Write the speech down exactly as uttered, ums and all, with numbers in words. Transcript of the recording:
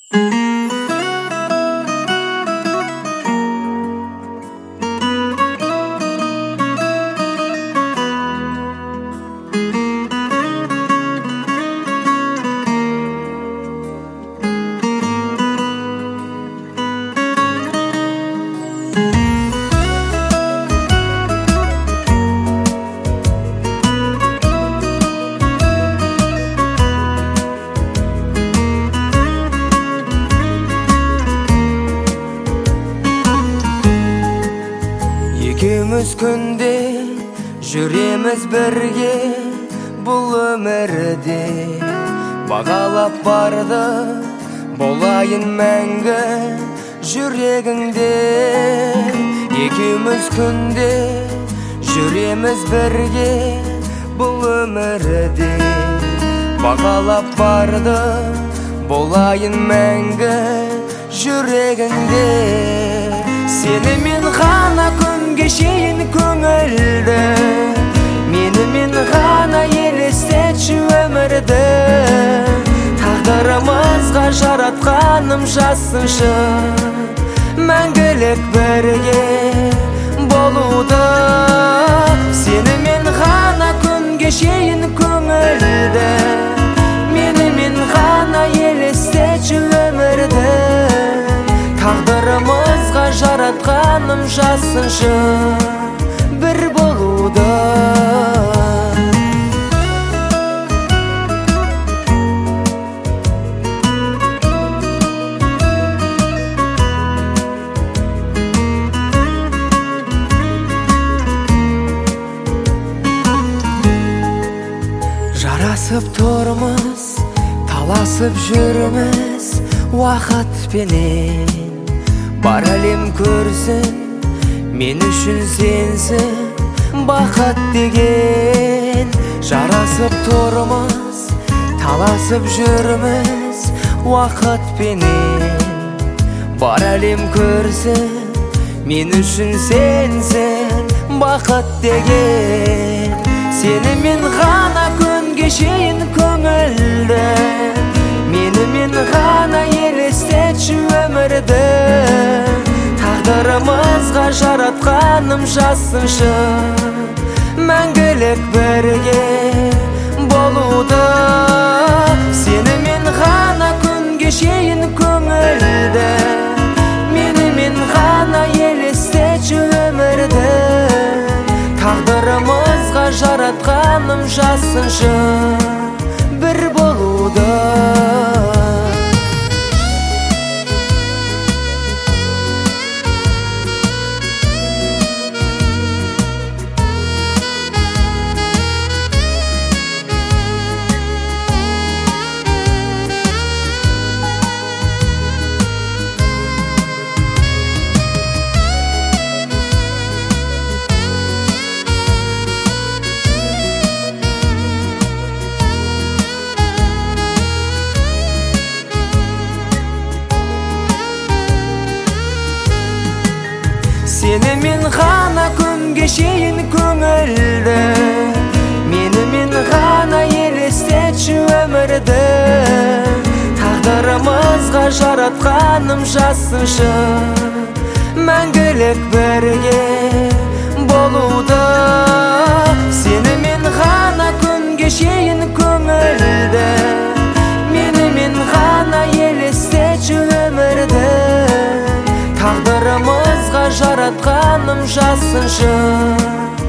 Екеуміз күнде жүреміз бірге, бұл өмірде бағалап барды, болайын мәңгі жүрегіңде. Екеуміз күнде жүреміз бірге, бұл өмірде бағалап барды, болайын мәңгі жүрегіңде. Сенімен ғана күн кешейін көңілді, менімен ғана елестетші өмірді. Тағдырымызға жаратқаным жазсыншы, мәңгілік бірге болуды. Сенімен ғана күн кешейін көңілді, менімен ғана елестетші өмірді. Тағдырымызға жаратқаным жазсыншы, бір болуды. Жарасып тұрмыз, таласып жүрміз уақытпенен. Бар әлем көрсін, мен үшін сенсің бақыт деген. Жарасып тұрмыз, таласып жүрміз уақытпенен. Бар әлем көрсін, мен үшін сенсің бақыт деген. Сенімен ғана күн кешейін көңілді, менімен ғана елестетші өмірді. Тағдырымызға жаратқаным жазсыншы, мәңгілік бірге болуды. Сенімен ғана күн кешейін көңілді, менімен ғана елестетші өмірді. Тағдырымызға жаратқаным жазсыншы, бір болуды. Сенімен ғана күн кешейін көңілді, менімен ғана елестетші өмірді. Тағдырымызға жаратқаным жазсыншы, мәңгілік бірге болуды. Сенімен ғана күн кешейін көңілді, менімен ғана елестетші өмірді. Тағдырымызға жаратқаным жазсыншы,